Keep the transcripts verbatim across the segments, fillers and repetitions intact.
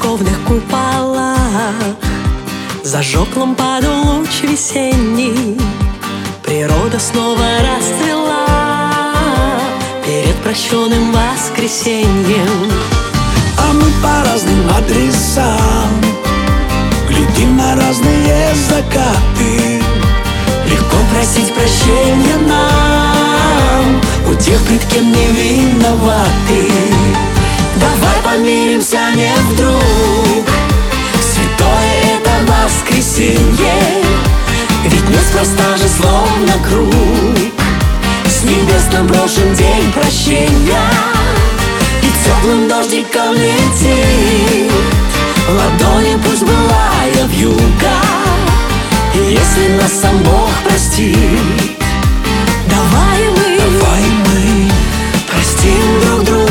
церковных куполах зажег лампаду луч весенний. Природа снова расцвела перед прощенным воскресеньем. А мы по разным адресам глядим на разные закаты. Легко просить прощения нам у тех, пред кем не виноваты. Давай помиримся не вдруг, святое это воскресенье. Ведь неспроста же словно круг с небес нам брошен день прощения. И теплым дождиком летит ладони, пусть былая вьюга. И если нас сам Бог простит, давай мы, давай мы простим друг друга.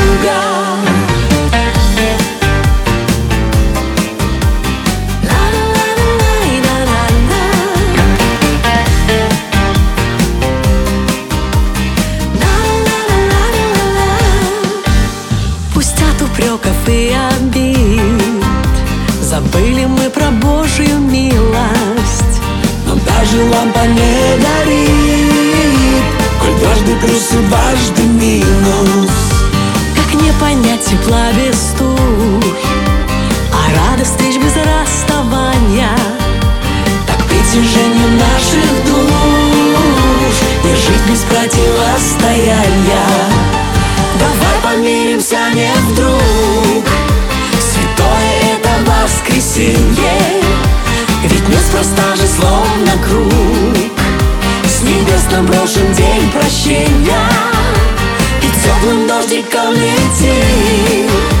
Пусть от упреков и обид забыли мы про Божью милость, но даже лампа не горит, коль дважды плюс и дважды минус. как не понять тепла без туч, а радость встреч без расставания, Так притяжению наших душ не жить без противостояния. давай помиримся не вдруг, святое это воскресенье. Ведь неспроста же словно круг с небес нам брошен день прощения. И теплым дождиком летит